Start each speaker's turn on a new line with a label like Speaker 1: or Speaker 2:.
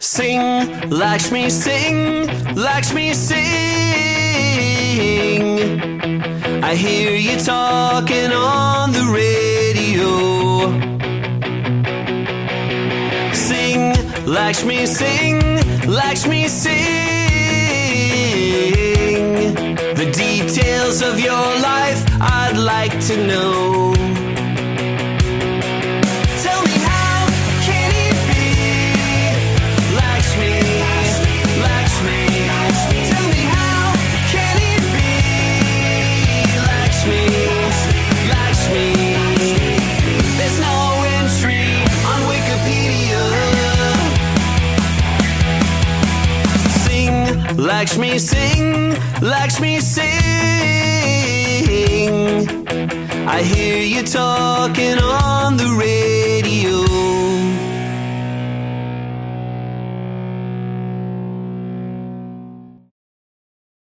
Speaker 1: Sing, Lakshmi, sing, Lakshmi, sing. I hear you talking on the radio. Sing, Lakshmi, sing, Lakshmi, sing. The details of your life I'd like to know. Lakshmi, sing, Lakshmi, sing. I hear you talking on the radio.